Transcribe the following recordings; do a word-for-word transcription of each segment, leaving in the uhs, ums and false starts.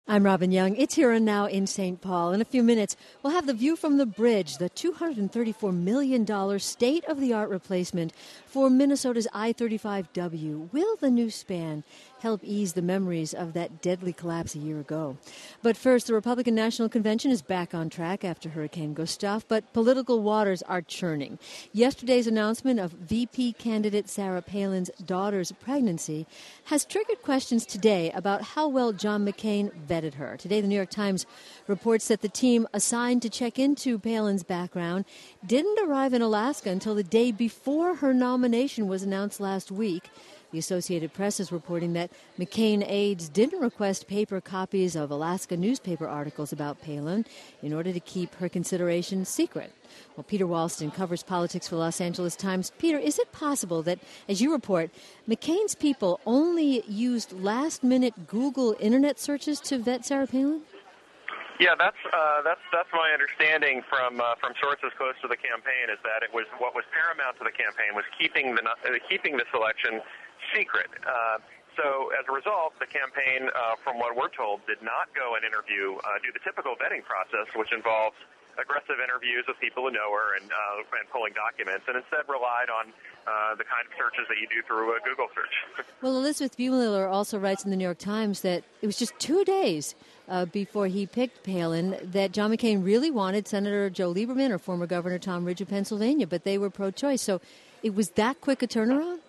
I'm Robin Young. It's Here and Now in Saint Paul. In a few minutes, we'll have the view from the bridge, the two hundred thirty-four million dollars state-of-the-art replacement for Minnesota's I thirty-five W. Will the new span help ease the memories of that deadly collapse a year ago? But first, the Republican National Convention is back on track after Hurricane Gustav, but political waters are churning. Yesterday's announcement of V P candidate Sarah Palin's daughter's pregnancy has triggered questions today about how well John McCain vetted her. Today, the New York Times reports that the team assigned to check into Palin's background didn't arrive in Alaska until the day before her nomination was announced last week. The Associated Press is reporting that McCain aides didn't request paper copies of Alaska newspaper articles about Palin in order to keep her consideration secret. Well, Peter Walston covers politics for the Los Angeles Times. Peter, is it possible that, as you report, McCain's people only used last-minute Google Internet searches to vet Sarah Palin? Yeah, that's uh, that's that's my understanding from uh, from sources close to the campaign. Is that it was what was paramount to the campaign was keeping the uh, keeping this election secret. Uh, so as a result, the campaign, uh, from what we're told, did not go and interview, uh, do the typical vetting process, which involves aggressive interviews with people who know her and, uh, and pulling documents, and instead relied on uh, the kind of searches that you do through a Google search. Well, Elizabeth Buehler also writes in the New York Times that it was just two days uh, before he picked Palin that John McCain really wanted Senator Joe Lieberman or former Governor Tom Ridge of Pennsylvania, but they were pro-choice. So it was that quick a turnaround?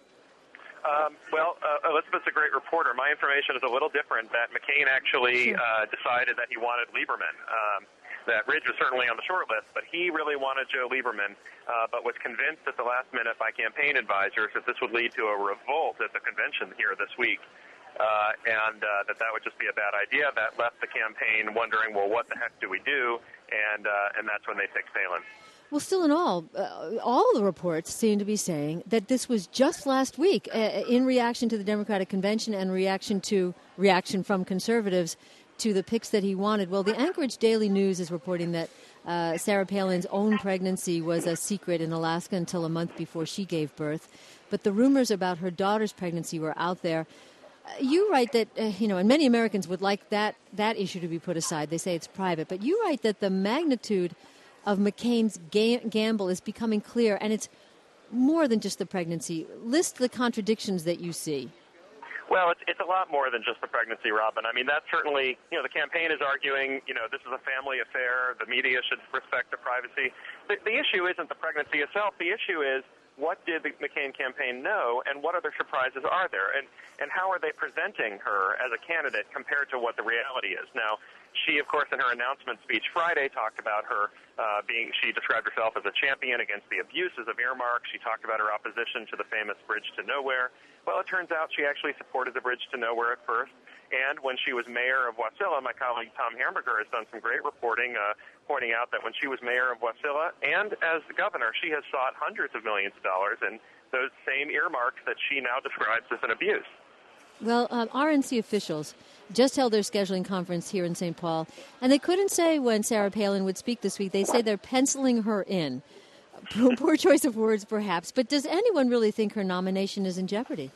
Um, well, uh, Elizabeth's a great reporter. My information is a little different, that McCain actually uh, decided that he wanted Lieberman. Um, that Ridge was certainly on the short list, but he really wanted Joe Lieberman, uh, but was convinced at the last minute by campaign advisors that this would lead to a revolt at the convention here this week, uh, and uh, that that would just be a bad idea. That left the campaign wondering, well, what the heck do we do? And, uh, and that's when they picked Palin. Well, still in all, uh, all the reports seem to be saying that this was just last week uh, in reaction to the Democratic Convention and reaction to reaction from conservatives to the picks that he wanted. Well, the Anchorage Daily News is reporting that uh, Sarah Palin's own pregnancy was a secret in Alaska until a month before she gave birth. But the rumors about her daughter's pregnancy were out there. Uh, you write that, uh, you know, and many Americans would like that, that issue to be put aside. They say it's private. But you write that the magnitude of McCain's ga- gamble is becoming clear, and it's more than just the pregnancy. List the contradictions that you see. Well, it's, it's a lot more than just the pregnancy, Robin. I mean, that's certainly, you know, the campaign is arguing, you know, this is a family affair. The media should respect the privacy. The, the issue isn't the pregnancy itself. The issue is, what did the McCain campaign know, and what other surprises are there? And, and how are they presenting her as a candidate compared to what the reality is? Now, she, of course, in her announcement speech Friday, talked about her uh, being, she described herself as a champion against the abuses of earmarks. She talked about her opposition to the famous Bridge to Nowhere. Well, it turns out she actually supported the Bridge to Nowhere at first. And when she was mayor of Wasilla, my colleague Tom Hamburger has done some great reporting uh, pointing out that when she was mayor of Wasilla and as the governor, she has sought hundreds of millions of dollars in those same earmarks that she now describes as an abuse. Well, um, R N C officials just held their scheduling conference here in Saint Paul, and they couldn't say when Sarah Palin would speak this week. They say they're penciling her in. Poor choice of words, perhaps. But does anyone really think her nomination is in jeopardy?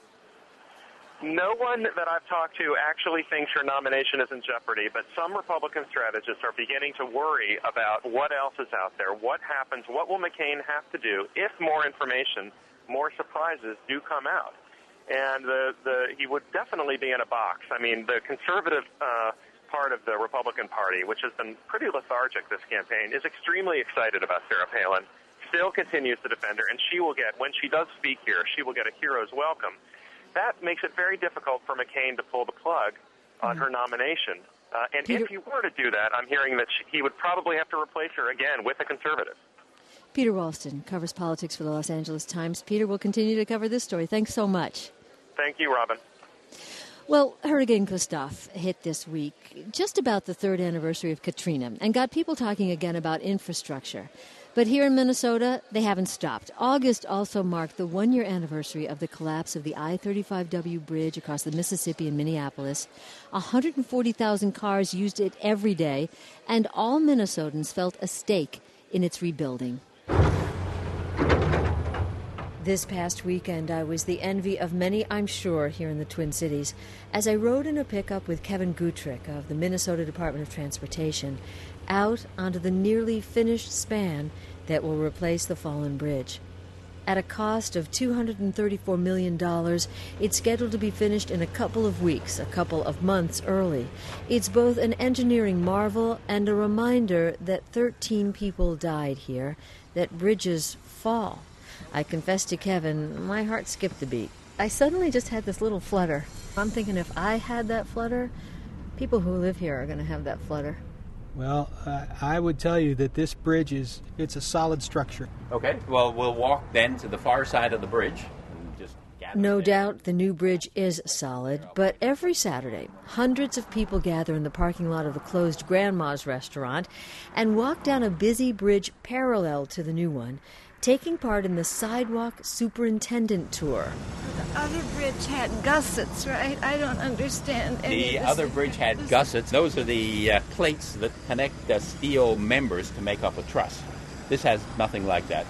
No one that I've talked to actually thinks her nomination is in jeopardy, but some Republican strategists are beginning to worry about what else is out there, what happens, what will McCain have to do if more information, more surprises do come out. And the, the, he would definitely be in a box. I mean, the conservative uh, part of the Republican Party, which has been pretty lethargic this campaign, is extremely excited about Sarah Palin, still continues to defend her, and she will get, when she does speak here, she will get a hero's welcome. That makes it very difficult for McCain to pull the plug on mm-hmm. her nomination. Uh, and Peter, if he were to do that, I'm hearing that she, he would probably have to replace her again with a conservative. Peter Walston covers politics for the Los Angeles Times. Peter will continue to cover this story. Thanks so much. Thank you, Robin. Well, Hurricane Gustav hit this week, just about the third anniversary of Katrina, and got people talking again about infrastructure. But here in Minnesota, they haven't stopped. August also marked the one-year anniversary of the collapse of the I thirty-five W bridge across the Mississippi in Minneapolis. one hundred forty thousand cars used it every day, and all Minnesotans felt a stake in its rebuilding. This past weekend, I was the envy of many, I'm sure, here in the Twin Cities, as I rode in a pickup with Kevin Gutrick of the Minnesota Department of Transportation out onto the nearly finished span that will replace the fallen bridge. At a cost of two hundred thirty-four million dollars, it's scheduled to be finished in a couple of weeks, a couple of months early. It's both an engineering marvel and a reminder that thirteen people died here, that bridges fall. I confess to Kevin, my heart skipped a beat. I suddenly just had this little flutter. I'm thinking if I had that flutter, people who live here are going to have that flutter. Well, uh, I would tell you that this bridge is, it's a solid structure. Okay, well, we'll walk then to the far side of the bridge. And just gather No there. doubt the new bridge is solid, but every Saturday, hundreds of people gather in the parking lot of the closed Grandma's restaurant and walk down a busy bridge parallel to the new one, taking part in the Sidewalk Superintendent Tour. The other bridge had gussets, right? I don't understand any The of this. other bridge had gussets. Those are the uh, plates that connect the steel members to make up a truss. This has nothing like that.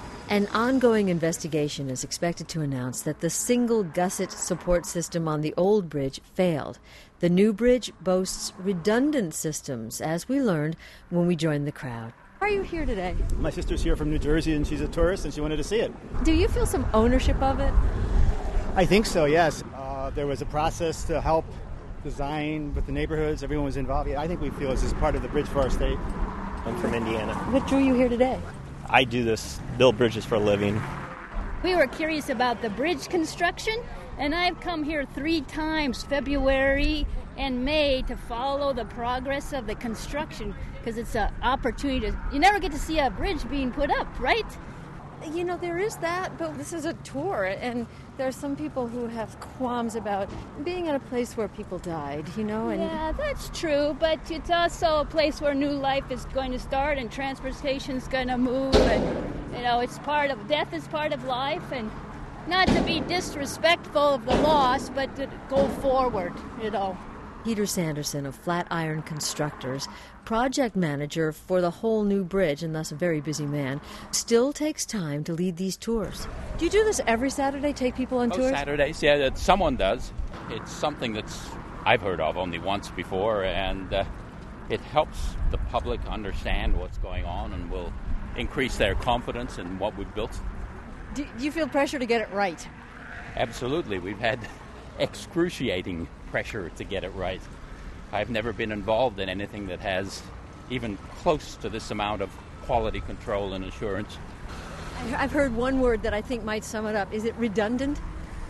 An ongoing investigation is expected to announce that the single gusset support system on the old bridge failed. The new bridge boasts redundant systems, as we learned when we joined the crowd. Why are you here today? My sister's here from New Jersey, and she's a tourist, and she wanted to see it. Do you feel some ownership of it? I think so, yes. Uh, there was a process to help design with the neighborhoods. Everyone was involved. Yeah, I think we feel this is part of the bridge for our state. I'm from Indiana. What drew you here today? I do this, build bridges for a living. We were curious about the bridge construction, and I've come here three times, February and May, to follow the progress of the construction, because it's an opportunity to, you never get to see a bridge being put up, right? You know, there is that, but this is a tour, and there are some people who have qualms about being at a place where people died, you know? And yeah, that's true, but it's also a place where new life is going to start and transportation's going to move, and, you know, it's part of, death is part of life, and not to be disrespectful of the loss, but to go forward, you know. Peter Sanderson of Flatiron Constructors, project manager for the whole new bridge and thus a very busy man, still takes time to lead these tours. Do you do this every Saturday, take people on Most tours? Saturdays, yeah, that someone does. It's something that's I've heard of only once before, and uh, it helps the public understand what's going on and will increase their confidence in what we've built. Do, do you feel pressure to get it right? Absolutely. We've had excruciating pressure to get it right. I've never been involved in anything that has even close to this amount of quality control and assurance. I've heard one word that I think might sum it up. Is it redundant?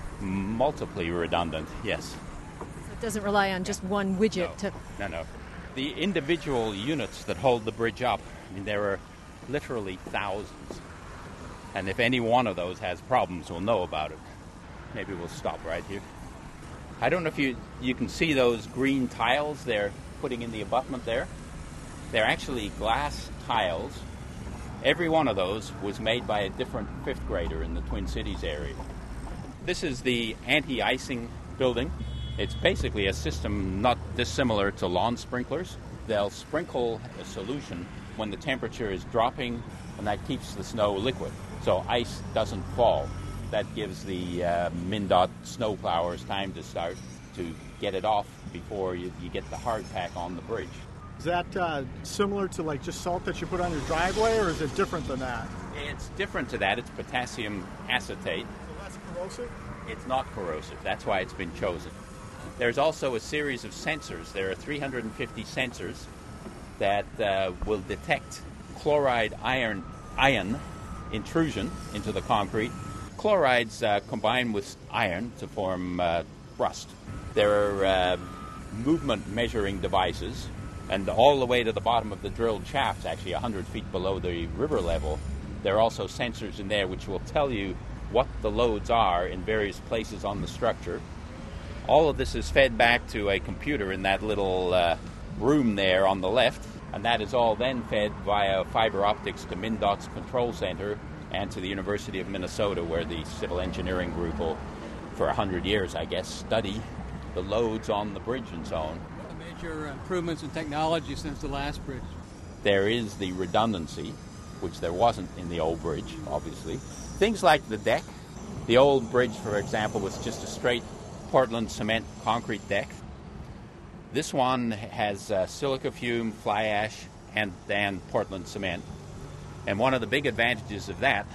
Multiply redundant, yes. So it doesn't rely on just one widget No, to... no, no. The individual units that hold the bridge up, I mean, there are literally thousands. And if any one of those has problems, we'll know about it. Maybe we'll stop right here. I don't know if you, you can see those green tiles they're putting in the abutment there. They're actually glass tiles. Every one of those was made by a different fifth grader in the Twin Cities area. This is the anti-icing building. It's basically a system not dissimilar to lawn sprinklers. They'll sprinkle a solution when the temperature is dropping, and that keeps the snow liquid, so ice doesn't fall. That gives the uh, MnDOT snow plowers time to start to get it off before you, you get the hard pack on the bridge. Is that uh, similar to like just salt that you put on your driveway, or is it different than that? It's different to that. It's potassium acetate. So that's corrosive? It's not corrosive. That's why it's been chosen. There's also a series of sensors. There are three hundred fifty sensors that uh, will detect chloride iron, ion intrusion into the concrete. Chlorides uh, combine with iron to form uh, rust. There are uh, movement measuring devices, and all the way to the bottom of the drilled shafts, actually one hundred feet below the river level, there are also sensors in there which will tell you what the loads are in various places on the structure. All of this is fed back to a computer in that little uh, room there on the left, and that is all then fed via fiber optics to MnDOT's control center and to the University of Minnesota, where the civil engineering group will, for one hundred years, I guess, study the loads on the bridge and so on. What are the major improvements in technology since the last bridge? There is the redundancy. which there wasn't in the old bridge, obviously. Things like the deck. The old bridge, for example, was just a straight Portland cement concrete deck. This one has uh, silica fume, fly ash, and, and Portland cement. And one of the big advantages of that,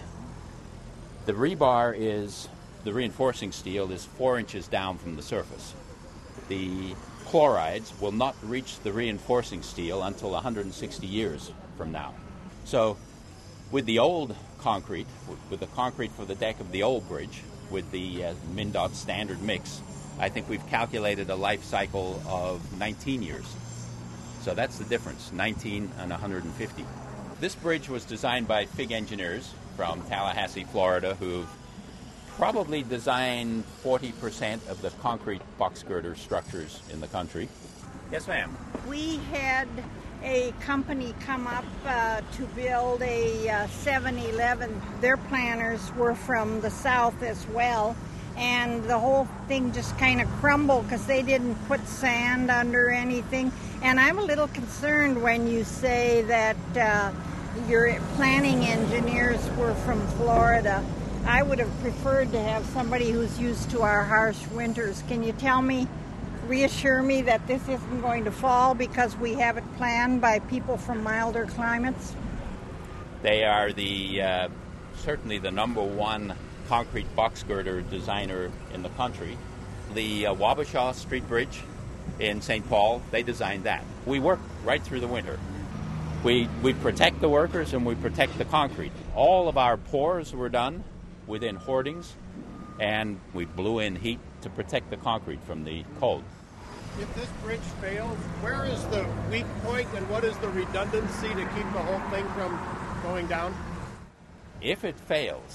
the rebar is, the reinforcing steel is four inches down from the surface. The chlorides will not reach the reinforcing steel until one hundred sixty years from now. So with the old concrete, with the concrete for the deck of the old bridge, with the uh, MnDOT standard mix, I think we've calculated a life cycle of nineteen years. So that's the difference, nineteen and one hundred fifty. This bridge was designed by F I G engineers from Tallahassee, Florida, who've probably designed forty percent of the concrete box girder structures in the country. Yes, ma'am. We had a company come up uh, to build a uh, seven eleven. Their planners were from the south as well, and the whole thing just kind of crumbled because they didn't put sand under anything. And I'm a little concerned when you say that uh, your planning engineers were from Florida. I would have preferred to have somebody who's used to our harsh winters. Can you tell me, reassure me that this isn't going to fall because we have it planned by people from milder climates? They are the uh, certainly the number one concrete box girder designer in the country. The uh, Wabasha Street Bridge in Saint Paul, they designed that. We work right through the winter. We, we protect the workers and we protect the concrete. All of our pours were done within hoardings, and we blew in heat to protect the concrete from the cold. If this bridge fails, where is the weak point and what is the redundancy to keep the whole thing from going down? If it fails,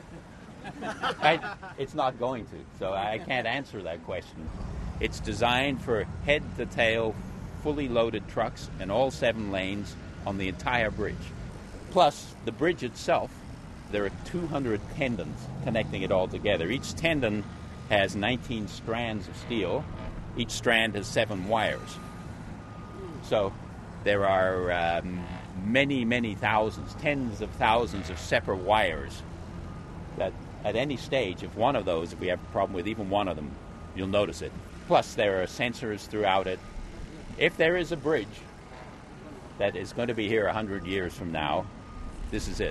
I, it's not going to, so I can't answer that question. It's designed for head-to-tail, fully loaded trucks in all seven lanes on the entire bridge. Plus, the bridge itself, there are two hundred tendons connecting it all together. Each tendon has nineteen strands of steel. Each strand has seven wires. So there are um, many, many thousands, tens of thousands of separate wires that at any stage, if one of those, if we have a problem with even one of them, you'll notice it. Plus, there are sensors throughout it. If there is a bridge that is going to be here one hundred years from now, this is it.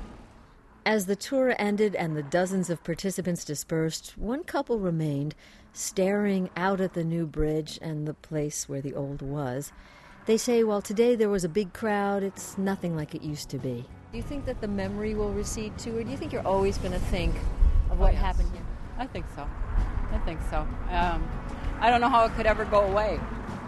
As the tour ended and the dozens of participants dispersed, one couple remained, staring out at the new bridge and the place where the old was. They say while today there was a big crowd, it's nothing like it used to be. Do you think that the memory will recede too, or do you think you're always going to think of what oh, yes. happened here? I think so. I think so. Um, I don't know how it could ever go away.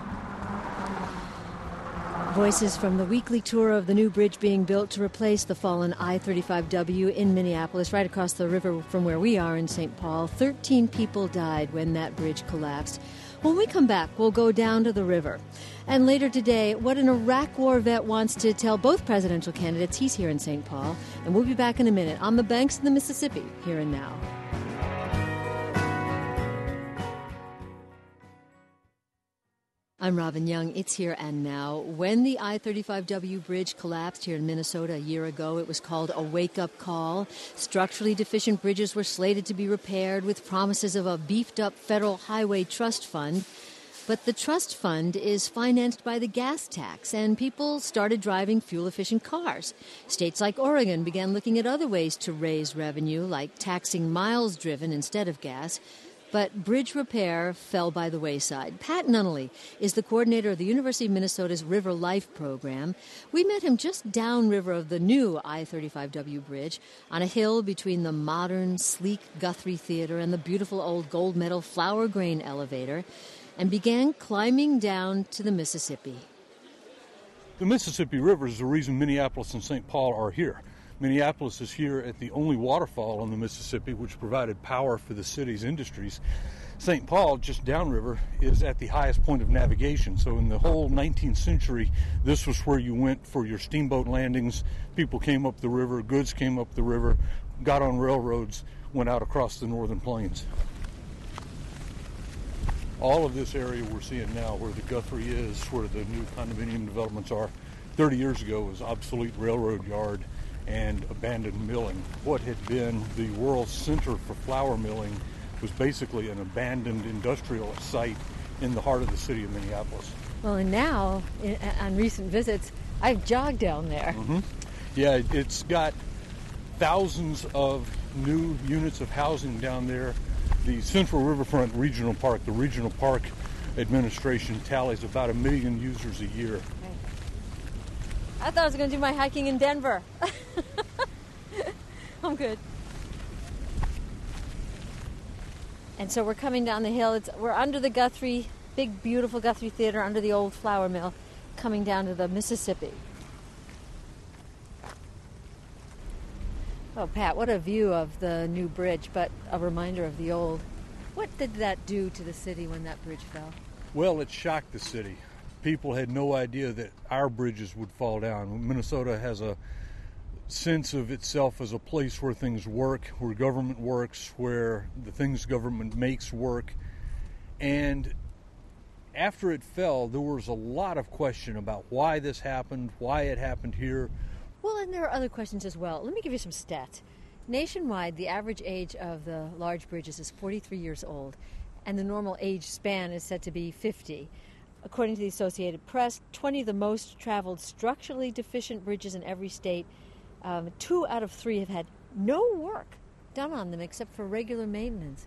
Voices from the weekly tour of the new bridge being built to replace the fallen I thirty-five W in Minneapolis, right across the river from where we are in Saint Paul. Thirteen people died when that bridge collapsed. When we come back, we'll go down to the river. And later today, what an Iraq War vet wants to tell both presidential candidates. He's here in Saint Paul. And we'll be back in a minute on the banks of the Mississippi, here and now. I'm Robin Young. It's Here and Now. When the I thirty-five W bridge collapsed here in Minnesota a year ago, it was called a wake-up call. Structurally deficient bridges were slated to be repaired with promises of a beefed-up federal highway trust fund. But the trust fund is financed by the gas tax, and people started driving fuel-efficient cars. States like Oregon began looking at other ways to raise revenue, like taxing miles driven instead of gas. But bridge repair fell by the wayside. Pat Nunnally is the coordinator of the University of Minnesota's River Life program. We met him just downriver of the new I thirty-five W bridge on a hill between the modern, sleek Guthrie Theater and the beautiful old gold medal flower grain elevator, and began climbing down to the Mississippi. The Mississippi River is the reason Minneapolis and Saint Paul are here. Minneapolis is here at the only waterfall on the Mississippi which provided power for the city's industries. Saint Paul, just downriver, is at the highest point of navigation. So in the whole nineteenth century, this was where you went for your steamboat landings. People came up the river, goods came up the river, got on railroads, went out across the northern plains. All of this area we're seeing now, where the Guthrie is, where the new condominium developments are, thirty years ago was obsolete railroad yard and abandoned milling. What had been the world's center for flour milling was basically an abandoned industrial site in the heart of the city of Minneapolis. Well, and now, in, on recent visits, I've jogged down there. Mm-hmm. Yeah, it's got thousands of new units of housing down there. The Central Riverfront Regional Park, the Regional Park Administration tallies about a million users a year. I thought I was going to do my hiking in Denver. I'm good. And so we're coming down the hill. It's, we're under the Guthrie, big, beautiful Guthrie Theater, under the old flour mill, coming down to the Mississippi. Oh, Pat, what a view of the new bridge, but a reminder of the old. What did that do to the city when that bridge fell? Well, it shocked the city. People had no idea that our bridges would fall down. Minnesota has a sense of itself as a place where things work, where government works, where the things government makes work. And after it fell, there was a lot of question about why this happened, why it happened here. Well, and there are other questions as well. Let me give you some stats. Nationwide, the average age of the large bridges is forty-three years old, and the normal age span is said to be fifty. According to the Associated Press, twenty of the most traveled structurally deficient bridges in every state, um, two out of three have had no work done on them except for regular maintenance.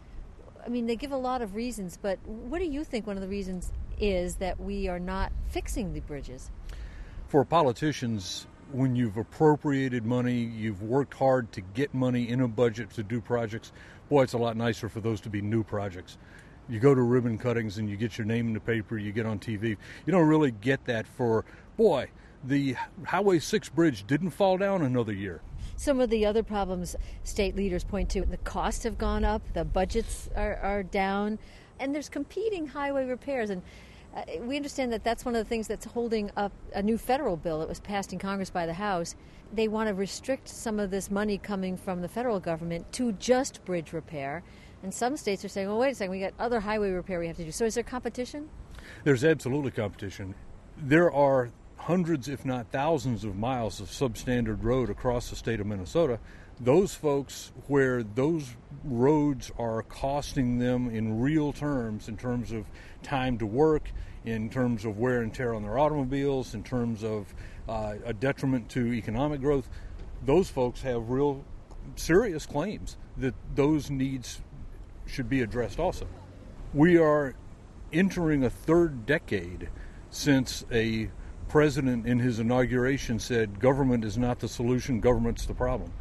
I mean, they give a lot of reasons, but what do you think one of the reasons is that we are not fixing the bridges? For politicians, when you've appropriated money, you've worked hard to get money in a budget to do projects, boy, it's a lot nicer for those to be new projects. You go to ribbon cuttings and you get your name in the paper, you get on T V. You don't really get that for, boy, the Highway six bridge didn't fall down another year. Some of the other problems state leaders point to, the costs have gone up, the budgets are, are down, and there's competing highway repairs. And uh, we understand that that's one of the things that's holding up a new federal bill that was passed in Congress by the House. They want to restrict some of this money coming from the federal government to just bridge repair. And some states are saying, well, wait a second, we got other highway repair we have to do. So is there competition? There's absolutely competition. There are hundreds, if not thousands, of miles of substandard road across the state of Minnesota. Those folks where those roads are costing them in real terms, in terms of time to work, in terms of wear and tear on their automobiles, in terms of uh, a detriment to economic growth, those folks have real serious claims that those needs should be addressed also. We are entering a third decade since a president in his inauguration said government is not the solution, government's the problem.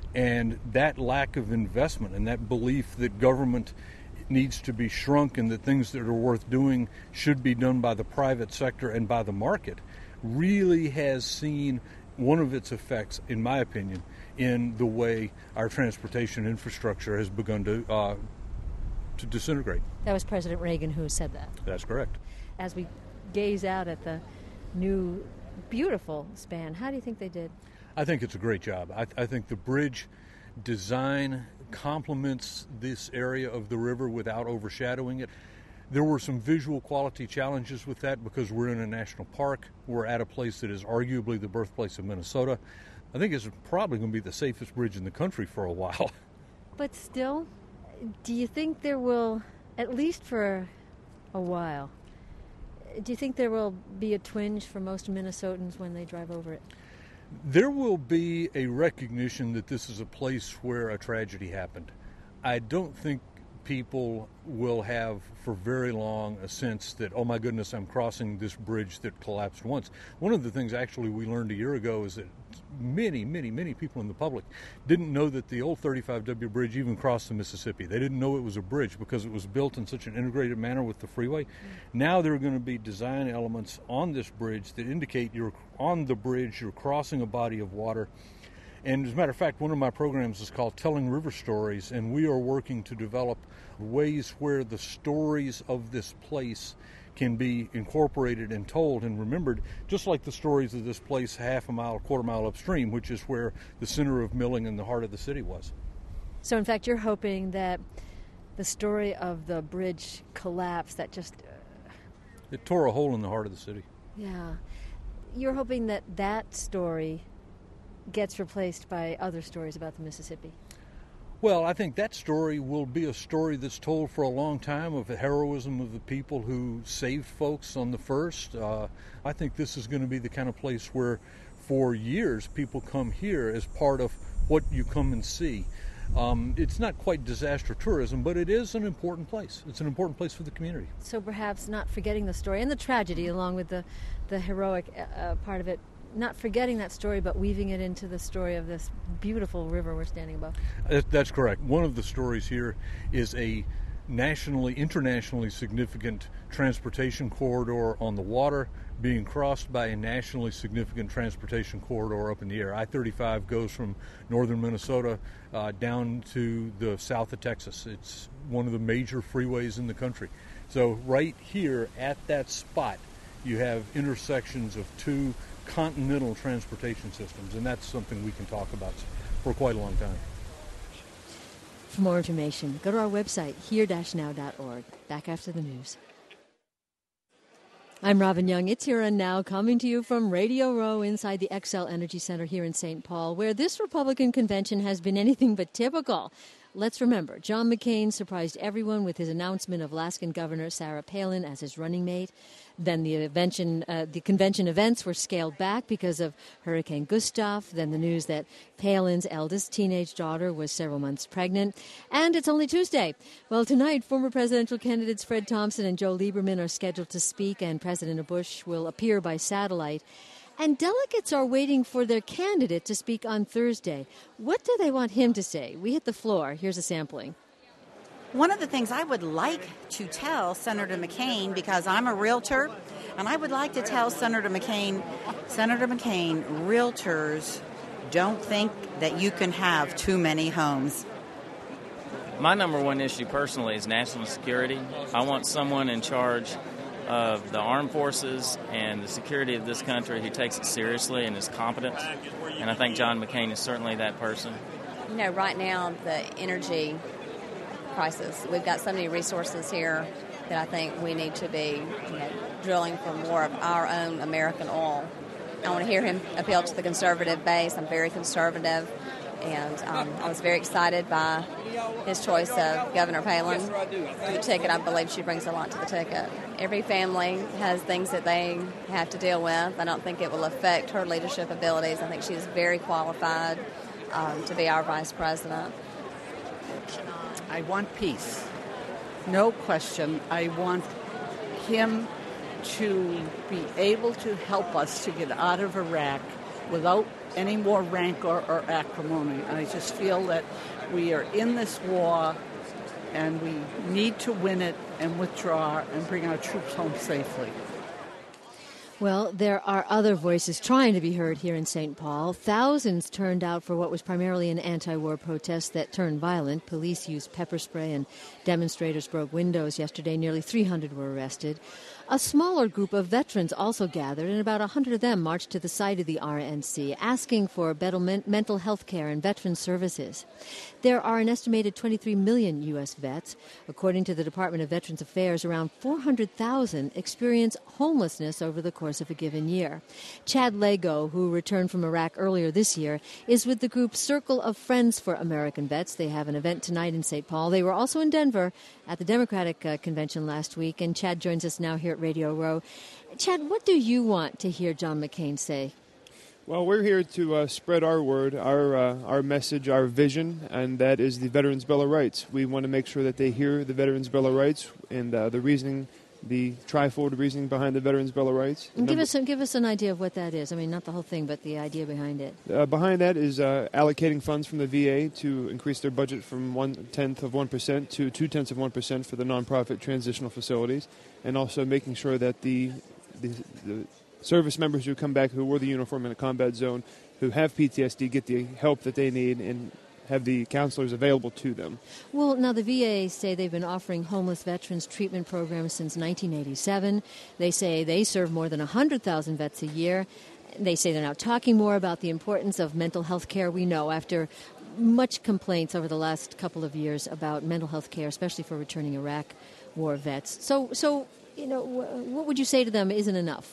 And that lack of investment and that belief that government needs to be shrunk and that things that are worth doing should be done by the private sector and by the market really has seen one of its effects, in my opinion, in the way our transportation infrastructure has begun to uh, to disintegrate. That was President Reagan who said that. That's correct. As we gaze out at the new, beautiful span, how do you think they did? I think it's a great job. I, I think the bridge design complements this area of the river without overshadowing it. There were some visual quality challenges with that because we're in a national park. We're at a place that is arguably the birthplace of Minnesota. I think it's probably going to be the safest bridge in the country for a while. But still, do you think there will, at least for a while, do you think there will be a twinge for most Minnesotans when they drive over it? There will be a recognition that this is a place where a tragedy happened. I don't think people will have for very long a sense that, oh my goodness, I'm crossing this bridge that collapsed once. One of the things actually we learned a year ago is that many, many, many people in the public didn't know that the old thirty-five W bridge even crossed the Mississippi. They didn't know it was a bridge because it was built in such an integrated manner with the freeway. Mm-hmm. Now there are going to be design elements on this bridge that indicate you're on the bridge, you're crossing a body of water. And as a matter of fact, one of my programs is called Telling River Stories, and we are working to develop ways where the stories of this place can be incorporated and told and remembered, just like the stories of this place half a mile, quarter mile upstream, which is where the center of milling and the heart of the city was. So in fact, you're hoping that the story of the bridge collapse, that just... Uh... It tore a hole in the heart of the city. Yeah. you're hoping that that story gets replaced by other stories about the Mississippi. Well, I think that story will be a story that's told for a long time of the heroism of the people who saved folks on the first. Uh, I think this is going to be the kind of place where for years people come here as part of what you come and see. Um, it's not quite disaster tourism, but it is an important place. It's an important place for the community. So perhaps not forgetting the story and the tragedy along with the, the heroic uh, part of it, not forgetting that story, but weaving it into the story of this beautiful river we're standing above. That's correct. One of the stories here is a nationally, internationally significant transportation corridor on the water being crossed by a nationally significant transportation corridor up in the air. I thirty-five goes from northern Minnesota uh, down to the south of Texas. It's one of the major freeways in the country. So right here at that spot, you have intersections of two continental transportation systems, and that's something we can talk about for quite a long time. For more information, go to our website, here dash now dot org. Back after the news. I'm Robin Young. It's Here and Now, coming to you from Radio Row inside the Xcel Energy Center here in Saint Paul, where this Republican convention has been anything but typical. Let's remember, John McCain surprised everyone with his announcement of Alaskan Governor Sarah Palin as his running mate. Then the, convention, uh, the convention events were scaled back because of Hurricane Gustav. Then the news that Palin's eldest teenage daughter was several months pregnant. And it's only Tuesday. Well, tonight, former presidential candidates Fred Thompson and Joe Lieberman are scheduled to speak, and President Bush will appear by satellite. And delegates are waiting for their candidate to speak on Thursday. What do they want him to say? We hit the floor. Here's a sampling. One of the things I would like to tell Senator McCain, because I'm a realtor, and I would like to tell Senator McCain, Senator McCain, realtors don't think that you can have too many homes. My number one issue personally is national security. I want someone in charge of the armed forces and the security of this country who takes it seriously and is competent. And I think John McCain is certainly that person. You know, right now, the energy crisis, we've got so many resources here that I think we need to be, you know, drilling for more of our own American oil. I want to hear him appeal to the conservative base. I'm very conservative. And um, I was very excited by his choice of Governor Palin for the ticket. I believe she brings a lot to the ticket. Every family has things that they have to deal with. I don't think it will affect her leadership abilities. I think she is very qualified um, to be our vice president. I want peace. No question. I want him to be able to help us to get out of Iraq without any more rancor or acrimony. I just feel that we are in this war and we need to win it and withdraw and bring our troops home safely. Well, there are other voices trying to be heard here in Saint Paul. Thousands turned out for what was primarily an anti-war protest that turned violent. Police used pepper spray and demonstrators broke windows yesterday. Nearly three hundred were arrested. A smaller group of veterans also gathered, and about one hundred of them marched to the site of the R N C, asking for better men- mental health care and veteran services. There are an estimated twenty-three million U S vets. According to the Department of Veterans Affairs, around four hundred thousand experience homelessness over the course of a given year. Chad Lego, who returned from Iraq earlier this year, is with the group Circle of Friends for American Vets. They have an event tonight in Saint Paul. They were also in Denver at the Democratic uh, Convention last week, and Chad joins us now here at Radio Row. Chad, what do you want to hear John McCain say? Well, we're here to uh, spread our word, our uh, our message, our vision, and that is the Veterans Bill of Rights. We want to make sure that they hear the Veterans Bill of Rights and uh, the reasoning, the trifold reasoning behind the Veterans Bill of Rights. And give us some, give us an idea of what that is. I mean, not the whole thing, but the idea behind it. Uh, behind that is uh, allocating funds from the V A to increase their budget from one-tenth of one percent to two-tenths of one percent for the nonprofit transitional facilities, and also making sure that the the, the service members who come back who wore the uniform in a combat zone, who have P T S D, get the help that they need and have the counselors available to them. Well, now the V A say they've been offering homeless veterans treatment programs since nineteen eighty-seven. They say they serve more than one hundred thousand vets a year. They say they're now talking more about the importance of mental health care. We know after much complaints over the last couple of years about mental health care, especially for returning Iraq war vets. So, so you know, what would you say to them isn't enough?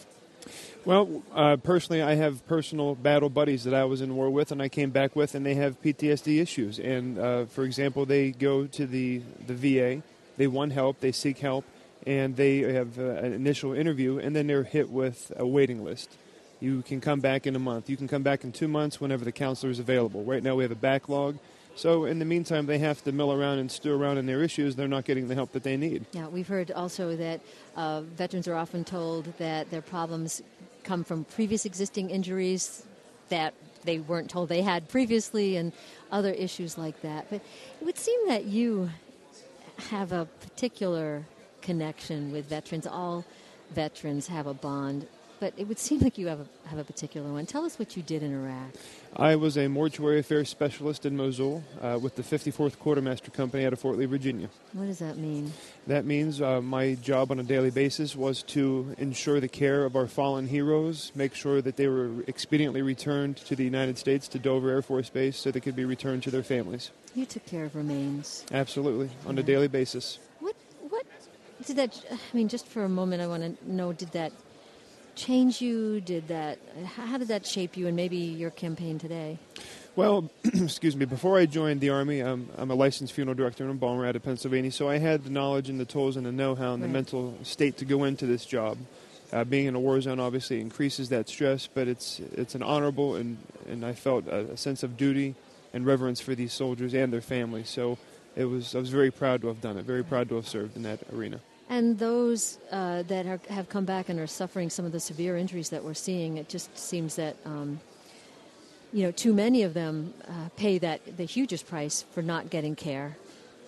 Well, uh, personally, I have personal battle buddies that I was in war with and I came back with, and they have P T S D issues. And, uh, for example, they go to the, the V A, they want help, they seek help, and they have uh, an initial interview, and then they're hit with a waiting list. You can come back in a month. You can come back in two months whenever the counselor is available. Right now we have a backlog. So in the meantime, they have to mill around and stew around in their issues. They're not getting the help that they need. Yeah, we've heard also that uh, veterans are often told that their problems come from previous existing injuries that they weren't told they had previously and other issues like that. But it would seem that you have a particular connection with veterans. All veterans have a bond, but it would seem like you have a, have a particular one. Tell us what you did in Iraq. I was a mortuary affairs specialist in Mosul uh, with the fifty-fourth Quartermaster Company out of Fort Lee, Virginia. What does that mean? That means uh, my job on a daily basis was to ensure the care of our fallen heroes, make sure that they were expediently returned to the United States, to Dover Air Force Base, so they could be returned to their families. You took care of remains. Absolutely, on Yeah. a daily basis. What, what did that, I mean, just for a moment, I want to know, did that change you? Did that, how did that shape you and maybe your campaign today? Well, excuse me, before I joined the Army, um, I'm a licensed funeral director and embalmer out of Pennsylvania, so I had the knowledge and the tools and the know-how and the Right. mental state to go into this job. Uh, being in a war zone obviously increases that stress, but it's it's an honorable, and, and I felt a, a sense of duty and reverence for these soldiers and their families. So it was I was very proud to have done it, very proud to have served in that arena. And those uh, that are, have come back and are suffering some of the severe injuries that we're seeing, it just seems that, um, you know, too many of them uh, pay that the hugest price for not getting care.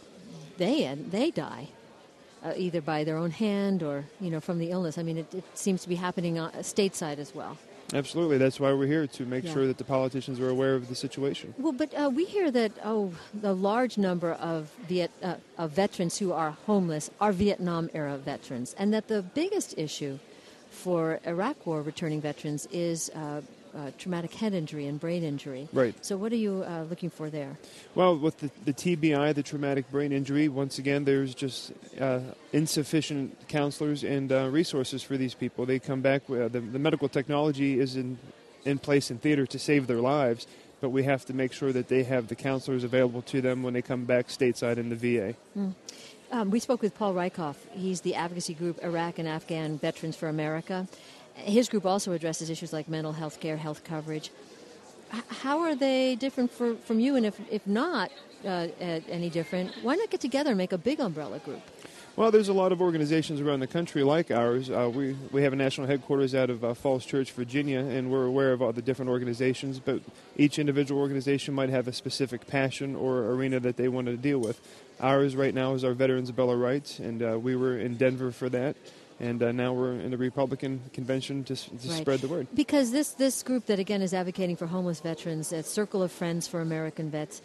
They they die, uh, either by their own hand or, you know, from the illness. I mean, it, it seems to be happening on, stateside as well. Absolutely, that's why we're here, to make Yeah. sure that the politicians are aware of the situation. Well, but uh, we hear that, oh, the large number of, Viet, uh, of veterans who are homeless are Vietnam-era veterans, and that the biggest issue for Iraq War returning veterans is uh, uh, traumatic head injury and brain injury. Right. So what are you uh, looking for there? Well, with the, the T B I, the traumatic brain injury, once again, there's just uh, insufficient counselors and uh, resources for these people. They come back, uh, the, the medical technology is in, in place in theater to save their lives, but we have to make sure that they have the counselors available to them when they come back stateside in the V A. Mm. Um, we spoke with Paul Rykoff. He's the advocacy group Iraq and Afghan Veterans for America. His group also addresses issues like mental health care, health coverage. H- how are they different for, from you? And if, if not uh, uh, any different, why not get together and make a big umbrella group? Well, there's a lot of organizations around the country like ours. Uh, we, we have a national headquarters out of uh, Falls Church, Virginia, and we're aware of all the different organizations, but each individual organization might have a specific passion or arena that they want to deal with. Ours right now is our Veterans Bill of Rights, and uh, we were in Denver for that. And uh, now we're in the Republican convention to, to Right. spread the word. Because this, this group that, again, is advocating for homeless veterans, a Circle of Friends for American Vets,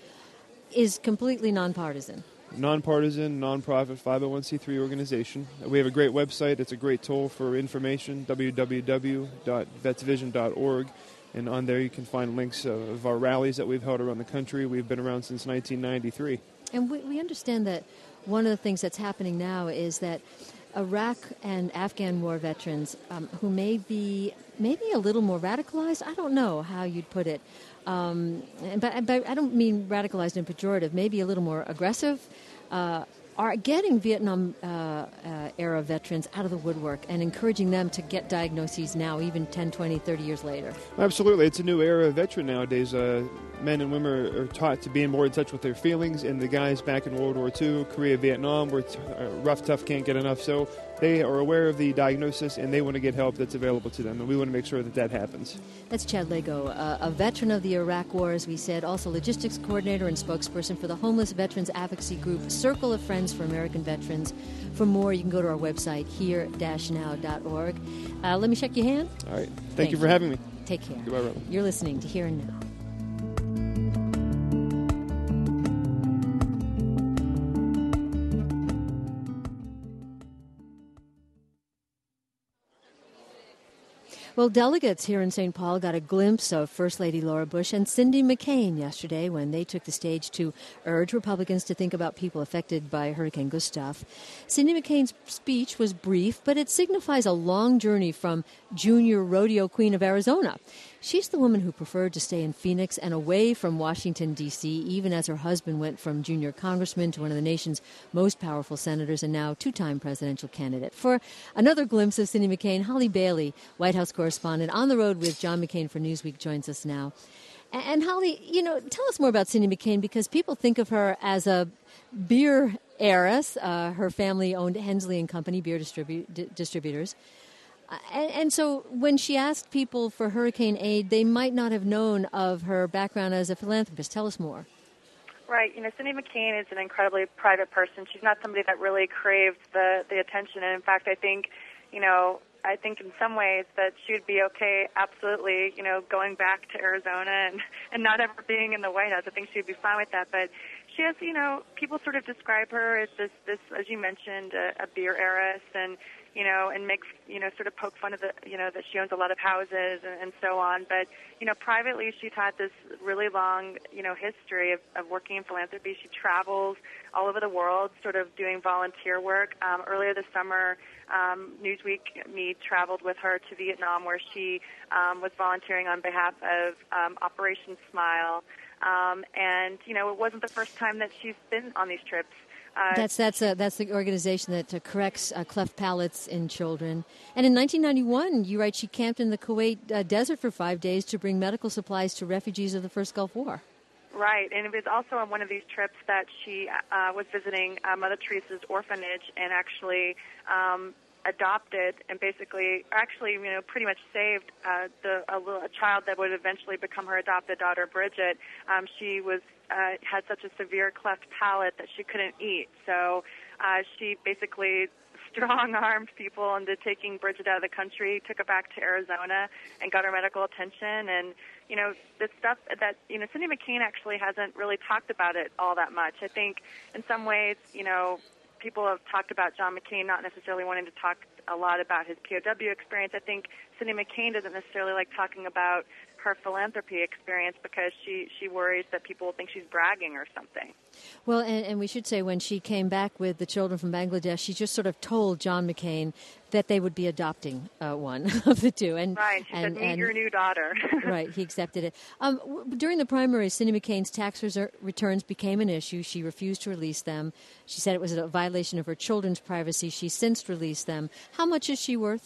is completely nonpartisan. Nonpartisan, nonprofit, five oh one c three organization. We have a great website. It's a great tool for information, w w w dot vets vision dot org. And on there you can find links of our rallies that we've held around the country. We've been around since nineteen ninety-three. And we, we understand that one of the things that's happening now is that Iraq and Afghan war veterans um, who may be maybe a little more radicalized, I don't know how you'd put it, um, but, but I don't mean radicalized and pejorative, maybe a little more aggressive, uh, are getting Vietnam uh, uh, era veterans out of the woodwork and encouraging them to get diagnoses now, even ten, twenty, thirty years later. Absolutely. It's a new era of veteran nowadays. Uh, men and women are, are taught to be more in touch with their feelings, and the guys back in World War Two, Korea, Vietnam, were t- uh, rough, tough, can't get enough. So they are aware of the diagnosis, and they want to get help that's available to them, and we want to make sure that that happens. That's Chad Lego, uh, a veteran of the Iraq War, as we said, also logistics coordinator and spokesperson for the homeless veterans advocacy group Circle of Friends for American Veterans. For more, you can go to our website, here dash now dot org. Uh, let me shake your hand. All right. Thank, Thank you for you. having me. Take care. Goodbye, Rebel. You're listening to Here and Now. Well, delegates here in Saint Paul got a glimpse of First Lady Laura Bush and Cindy McCain yesterday when they took the stage to urge Republicans to think about people affected by Hurricane Gustav. Cindy McCain's speech was brief, but it signifies a long journey from junior rodeo queen of Arizona. She's the woman who preferred to stay in Phoenix and away from Washington, D C, even as her husband went from junior congressman to one of the nation's most powerful senators and now two-time presidential candidate. For another glimpse of Cindy McCain, Holly Bailey, White House correspondent, on the road with John McCain for Newsweek, joins us now. And Holly, you know, tell us more about Cindy McCain, because people think of her as a beer heiress. Uh, her family owned Hensley and Company, beer distribu- d- distributors. And, and so when she asked people for hurricane aid, they might not have known of her background as a philanthropist. Tell us more. Right. You know, Cindy McCain is an incredibly private person. She's not somebody that really craves the, the attention. And in fact, I think, you know, I think in some ways that she would be okay, absolutely, you know, going back to Arizona and, and not ever being in the White House. I think she would be fine with that. But she has, you know, people sort of describe her as this, this as you mentioned, a, a beer heiress, and you know, and makes, you know, sort of poke fun of the, you know, that she owns a lot of houses and, and so on. But, you know, privately she's had this really long, you know, history of, of working in philanthropy. She travels all over the world sort of doing volunteer work. Um, earlier this summer, um, Newsweek, me traveled with her to Vietnam, where she um, was volunteering on behalf of um, Operation Smile. Um, and, you know, it wasn't the first time that she's been on these trips. Uh, that's that's uh, that's the organization that uh, corrects uh, cleft palates in children. And in nineteen ninety-one, you write, she camped in the Kuwait uh, desert for five days to bring medical supplies to refugees of the first Gulf War. Right, and it was also on one of these trips that she uh, was visiting uh, Mother Teresa's orphanage and actually um, adopted and basically, actually, you know, pretty much saved uh, the a, little, a child that would eventually become her adopted daughter, Bridget. Um, she was uh, had such a severe cleft palate that she couldn't eat, so uh, she basically strong-armed people into taking Bridget out of the country, took her back to Arizona, and got her medical attention. And, you know, the stuff that, you know, Cindy McCain actually hasn't really talked about it all that much. I think in some ways, you know, people have talked about John McCain not necessarily wanting to talk a lot about his P O W experience. I think Cindy McCain doesn't necessarily like talking about her philanthropy experience because she, she worries that people will think she's bragging or something. Well, and, and we should say when she came back with the children from Bangladesh, she just sort of told John McCain that they would be adopting uh, one of the two. And, right, she and, said, meet and, your new daughter. Right, he accepted it. Um, w- during the primaries, Cindy McCain's tax reser- returns became an issue. She refused to release them. She said it was a violation of her children's privacy. She's since released them. How much is she worth?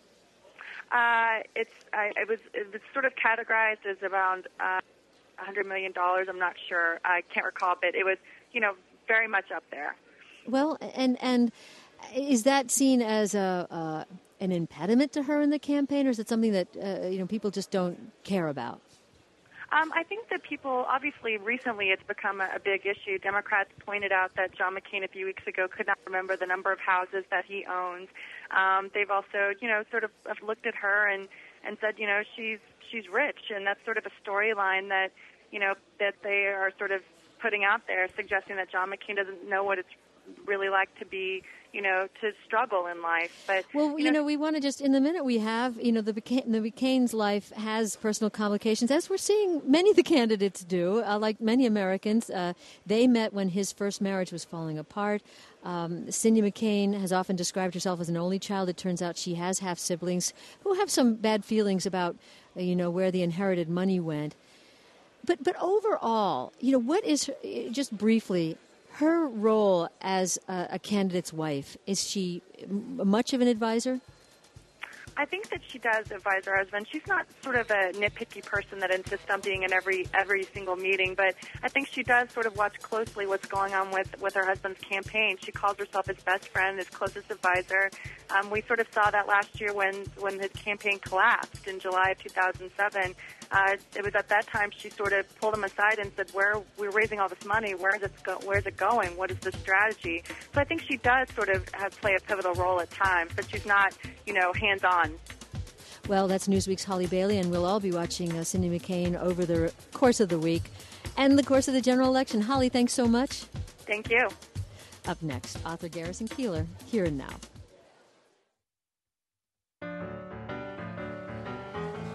Uh, it's I, it was it was sort of categorized as around uh, one hundred million dollars. I'm not sure. I can't recall, but it was, you know, very much up there. Well, and and is that seen as a uh, an impediment to her in the campaign, or is it something that uh, you know people just don't care about? Um, I think that people, obviously, recently it's become a, a big issue. Democrats pointed out that John McCain a few weeks ago could not remember the number of houses that he owns. Um, they've also, you know, sort of looked at her and, and said, you know, she's she's rich, and that's sort of a storyline that, you know, that they are sort of putting out there, suggesting that John McCain doesn't know what it's really like to be, you know, to struggle in life. But well, you, you know, know, we want to just, in the minute we have, you know, the McCain, the McCain's life has personal complications, as we're seeing many of the candidates do. Uh, like many Americans, uh, they met when his first marriage was falling apart. Um, Cindy McCain has often described herself as an only child. It turns out she has half siblings who have some bad feelings about, uh, you know, where the inherited money went. But but overall, you know, what is her, just briefly? Her role as a, a candidate's wife, is she much of an advisor? I think that she does advise her husband. She's not sort of a nitpicky person that insists on being in every every single meeting, but I think she does sort of watch closely what's going on with, with her husband's campaign. She calls herself his best friend, his closest advisor. Um, we sort of saw that last year when, when his campaign collapsed in July of two thousand seven. Uh, it was at that time she sort of pulled him aside and said, "Where we're raising all this money, where is it go- where is it going? What is the strategy?" So I think she does sort of have, play a pivotal role at times, but she's not, you know, hands-on. Well, that's Newsweek's Holly Bailey, and we'll all be watching uh, Cindy McCain over the course of the week and the course of the general election. Holly, thanks so much. Thank you. Up next, author Garrison Keillor, Here and Now.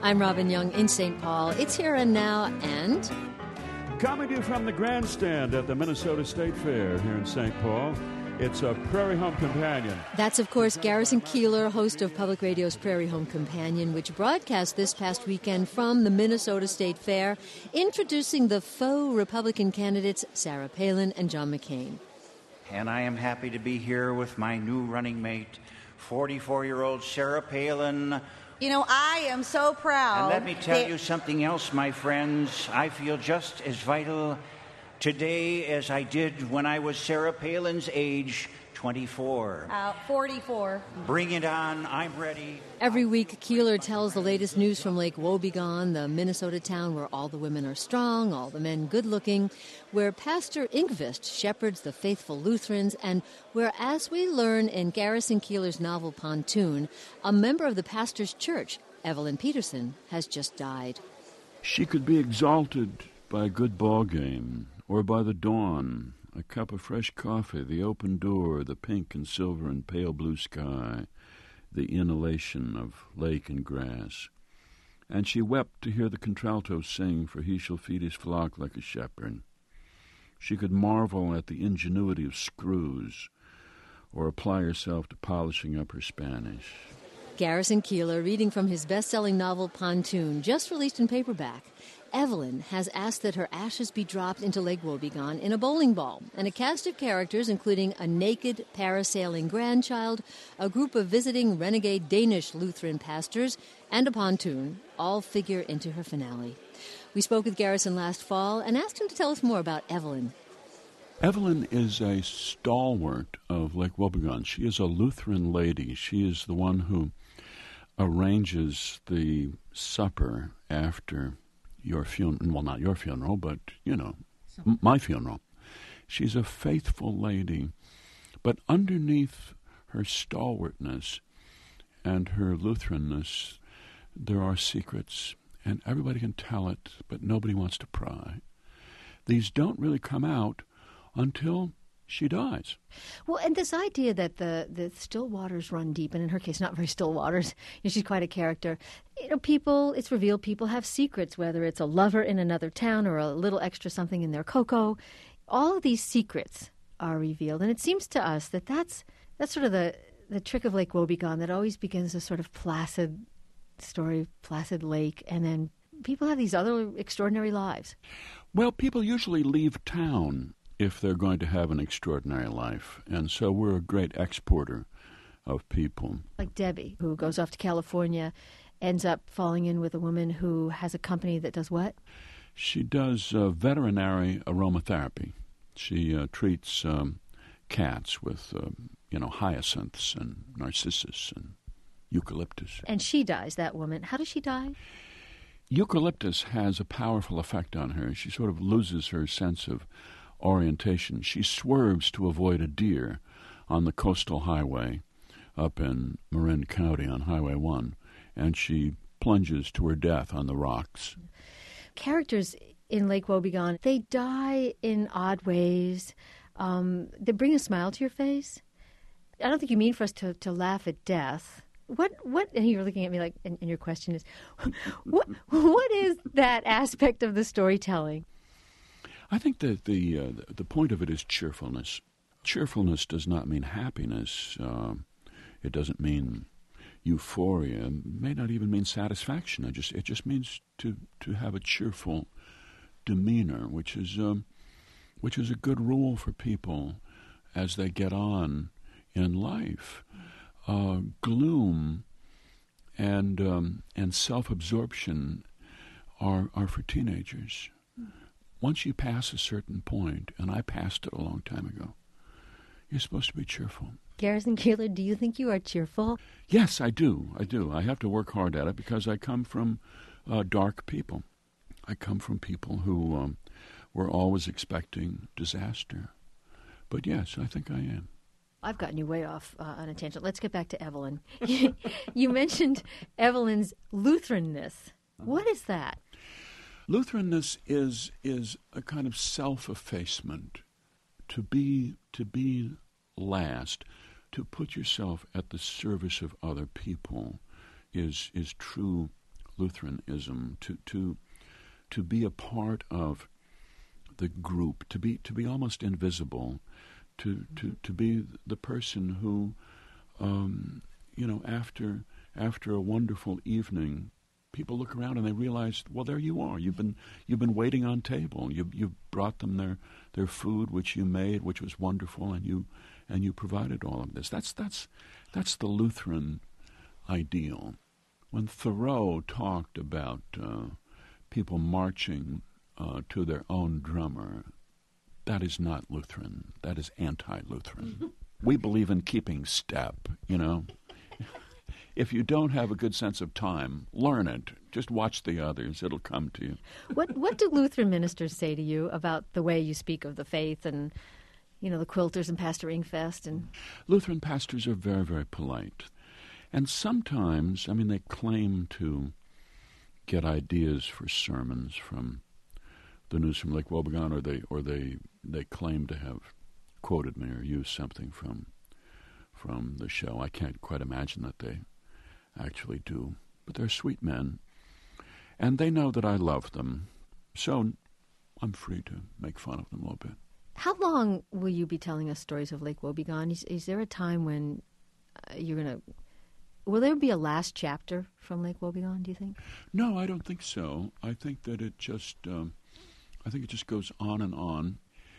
I'm Robin Young in Saint Paul. It's Here and Now, and coming to you from the grandstand at the Minnesota State Fair here in Saint Paul, it's a Prairie Home Companion. That's, of course, Garrison Keillor, host of Public Radio's Prairie Home Companion, which broadcast this past weekend from the Minnesota State Fair, introducing the faux Republican candidates Sarah Palin and John McCain. And I am happy to be here with my new running mate, forty-four-year-old Sarah Palin. You know, I am so proud. And let me tell that- you something else, my friends. I feel just as vital today as I did when I was Sarah Palin's age, twenty-four. Uh, forty-four. Bring it on. I'm ready. Every week, Keillor tells the latest news from Lake Wobegon, the Minnesota town where all the women are strong, all the men good-looking, where Pastor Yngvist shepherds the faithful Lutherans, and where, as we learn in Garrison Keillor's novel Pontoon, a member of the pastor's church, Evelyn Peterson, has just died. She could be exalted by a good ball game, or by the dawn, a cup of fresh coffee, the open door, the pink and silver and pale blue sky, the inhalation of lake and grass. And she wept to hear the contralto sing, for he shall feed his flock like a shepherd. She could marvel at the ingenuity of screws, or apply herself to polishing up her Spanish. Garrison Keillor, reading from his best-selling novel Pontoon, just released in paperback. Evelyn has asked that her ashes be dropped into Lake Wobegon in a bowling ball, and a cast of characters, including a naked parasailing grandchild, a group of visiting renegade Danish Lutheran pastors, and a pontoon, all figure into her finale. We spoke with Garrison last fall and asked him to tell us more about Evelyn. Evelyn is a stalwart of Lake Wobegon. She is a Lutheran lady. She is the one who arranges the supper after your funeral. Well, not your funeral, but, you know, m- my funeral. She's a faithful lady. But underneath her stalwartness and her Lutheranness, there are secrets. And everybody can tell it, but nobody wants to pry. These don't really come out until she dies. Well, and this idea that the, the still waters run deep, and in her case, not very still waters, you know, she's quite a character. You know, people, it's revealed people have secrets, whether it's a lover in another town or a little extra something in their cocoa. All of these secrets are revealed, and it seems to us that that's, that's sort of the, the trick of Lake Wobegon, that always begins a sort of placid story, placid lake, and then people have these other extraordinary lives. Well, people usually leave town if they're going to have an extraordinary life. And so we're a great exporter of people. Like Debbie, who goes off to California, ends up falling in with a woman who has a company that does what? She does uh, veterinary aromatherapy. She uh, treats um, cats with, uh, you know, hyacinths and narcissus and eucalyptus. And she dies, that woman. How does she die? Eucalyptus has a powerful effect on her. She sort of loses her sense of orientation. She swerves to avoid a deer on the coastal highway up in Marin County on Highway one, and she plunges to her death on the rocks. Characters in Lake Wobegon, they die in odd ways. Um, they bring a smile to your face. I don't think you mean for us to, to laugh at death. What, what, and you're looking at me like, and, and your question is, what, what is that aspect of the storytelling? I think that the uh, the point of it is cheerfulness. Cheerfulness does not mean happiness. Uh, it doesn't mean euphoria. It may not even mean satisfaction. It just it just means to, to have a cheerful demeanor, which is um, which is a good rule for people as they get on in life. Uh, gloom and um, and self-absorption are are for teenagers. Once you pass a certain point, and I passed it a long time ago, you're supposed to be cheerful. Garrison Keillor, do you think you are cheerful? Yes, I do. I do. I have to work hard at it because I come from uh, dark people. I come from people who um, were always expecting disaster. But yes, I think I am. I've gotten you way off uh, on a tangent. Let's get back to Evelyn. You mentioned Evelyn's Lutheranness. What is that? Lutheranness is is a kind of self-effacement, to be to be last, to put yourself at the service of other people, is is true Lutheranism, to to to be a part of the group, to be to be almost invisible, to to, to be the person who, um, you know, after after a wonderful evening, people look around and they realize, well, there you are. You've been you've been waiting on table. You you brought them their their food, which you made, which was wonderful, and you and you provided all of this. That's that's that's the Lutheran ideal. When Thoreau talked about uh, people marching uh, to their own drummer, that is not Lutheran. That is anti-Lutheran. We believe in keeping step, you know. If you don't have a good sense of time, learn it. Just watch the others. It'll come to you. What What do Lutheran ministers say to you about the way you speak of the faith and, you know, the quilters and Pastor Inkfest? And Lutheran pastors are very, very polite. And sometimes, I mean, they claim to get ideas for sermons from the news from Lake Wobegon, or they or they, they claim to have quoted me or used something from from the show. I can't quite imagine that they actually do. But they're sweet men, and they know that I love them, so I'm free to make fun of them a little bit. How long will you be telling us stories of Lake Wobegon? Is, is there a time when uh, you're going to... Will there be a last chapter from Lake Wobegon, do you think? No, I don't think so. I think that it just... Um, I think it just goes on and on.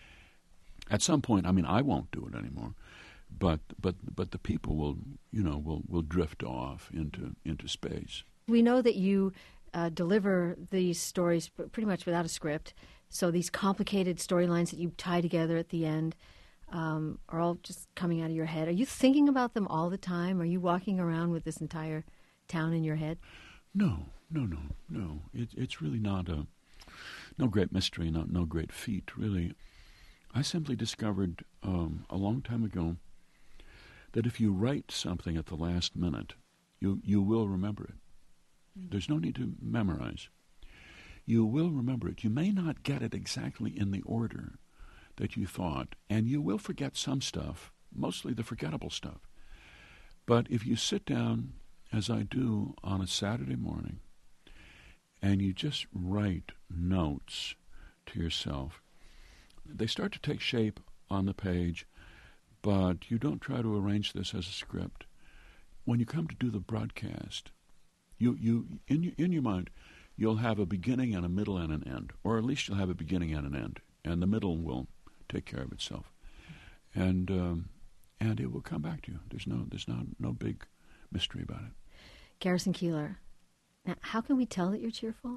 At some point, I mean, I won't do it anymore. But but but the people will, you know, will, will drift off into into space. We know that you uh, deliver these stories pretty much without a script. So these complicated storylines that you tie together at the end um, are all just coming out of your head. Are you thinking about them all the time? Are you walking around with this entire town in your head? No, no, no, no. It, it's really not a no great mystery, no no great feat, really. I simply discovered um, a long time ago that if you write something at the last minute, you, you will remember it. Mm-hmm. There's no need to memorize. You will remember it. You may not get it exactly in the order that you thought, and you will forget some stuff, mostly the forgettable stuff. But if you sit down, as I do on a Saturday morning, and you just write notes to yourself, they start to take shape on the page, but you don't try to arrange this as a script. When you come to do the broadcast, you, you in your, in your mind, you'll have a beginning and a middle and an end, or at least you'll have a beginning and an end, and the middle will take care of itself, and um, and it will come back to you. There's no there's no no big mystery about it. Garrison Keillor, now how can we tell that you're cheerful?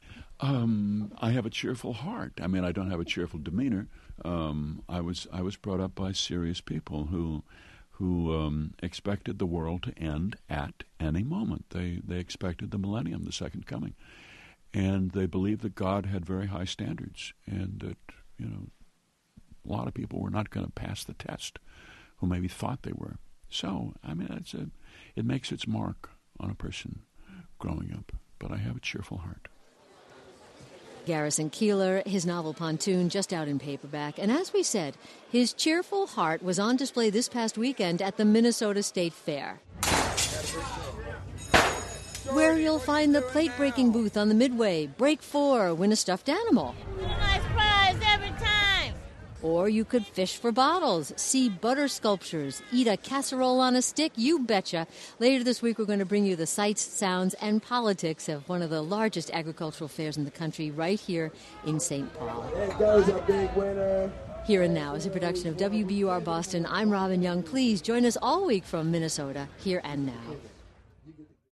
Um, I have a cheerful heart. I mean, I don't have a cheerful demeanor. Um, I was I was brought up by serious people who who um, expected the world to end at any moment. They they expected the millennium, the second coming, and they believed that God had very high standards, and that, you know, a lot of people were not going to pass the test, who maybe thought they were. So, I mean, it's a it makes its mark on a person growing up. But I have a cheerful heart. Garrison Keillor, his novel Pontoon, just out in paperback. And as we said, his cheerful heart was on display this past weekend at the Minnesota State Fair, where you'll find the plate-breaking booth on the Midway. Break four, win a stuffed animal. Nice prize every time. Or you could fish for bottles, see butter sculptures, eat a casserole on a stick, you betcha. Later this week, we're going to bring you the sights, sounds, and politics of one of the largest agricultural fairs in the country right here in Saint Paul. There goes a big winner. Here and Now is a production of W B U R Boston. I'm Robin Young. Please join us all week from Minnesota, Here and Now.